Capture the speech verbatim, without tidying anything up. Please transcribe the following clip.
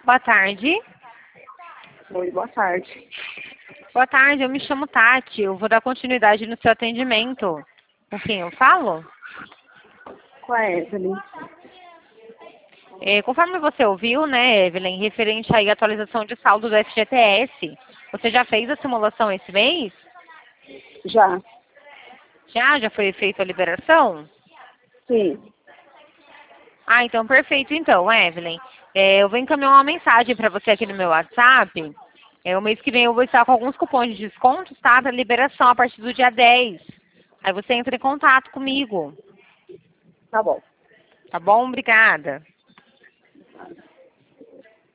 Boa tarde. Oi, boa tarde. Boa tarde, eu me chamo Tati. Eu vou dar continuidade no seu atendimento. Com quem eu falo? Com a Evelyn. É, conforme você ouviu, né, Evelyn, referente aí à atualização de saldo do F G T S, você já fez a simulação esse mês? Já? Já? Já foi feita a liberação? Sim. Ah, então perfeito então, Evelyn. É, eu vou encaminhar uma mensagem para você aqui no meu WhatsApp. É, o mês que vem eu vou estar com alguns cupons de desconto, tá? Para liberação a partir do dia dez. Aí você entra em contato comigo. Tá bom. Tá bom? Obrigada.